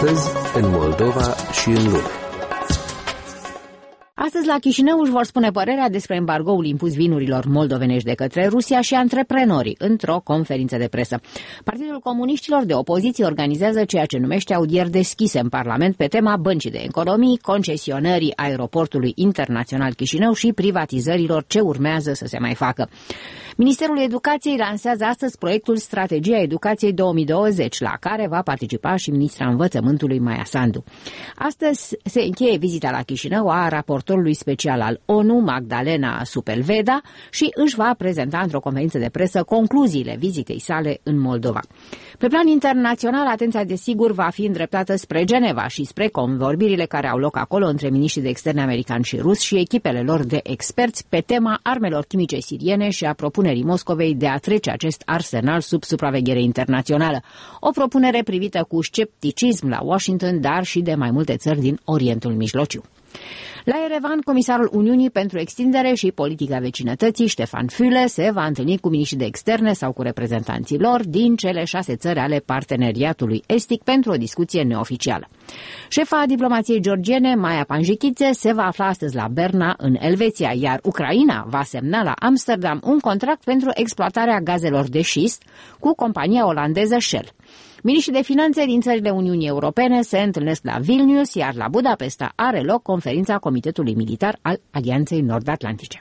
Astăzi, în Moldova și în lume. Astăzi la Chișinău își vor spune părerea despre embargoul impus vinurilor moldovenești de către Rusia și antreprenorii într-o conferință de presă. Partidul Comuniștilor de Opoziție organizează ceea ce numește audieri deschise în Parlament pe tema băncii de economii, concesionării aeroportului internațional Chișinău și privatizărilor ce urmează să se mai facă. Ministerul Educației lansează astăzi proiectul Strategia Educației 2020, la care va participa și ministra Învățământului Maia Sandu. Astăzi se încheie vizita la Chișinău a raportorului special al ONU, Magdalena Supelveda, și își va prezenta într-o conferință de presă concluziile vizitei sale în Moldova. Pe plan internațional, atenția desigur va fi îndreptată spre Geneva și spre convorbirile care au loc acolo între miniștrii de externe americani și rusi și echipele lor de experți pe tema armelor chimice siriene și a propunerii Moscovei de a trece acest arsenal sub supraveghere internațională. O propunere privită cu scepticism la Washington, dar și de mai multe țări din Orientul Mijlociu. La Erevan, comisarul Uniunii pentru Extindere și Politica Vecinătății, Ștefan Füle, se va întâlni cu miniștrii de externe sau cu reprezentanții lor din cele 6 țări ale parteneriatului estic pentru o discuție neoficială. Șefa diplomației georgiene, Maia Panjikidze, se va afla astăzi la Berna, în Elveția, iar Ucraina va semna la Amsterdam un contract pentru exploatarea gazelor de șist cu compania olandeză Shell. Miniștrii de finanțe din țările Uniunii Europene se întâlnesc la Vilnius, iar la Budapesta are loc conferința Comitetului Militar al Alianței Nord-Atlantice.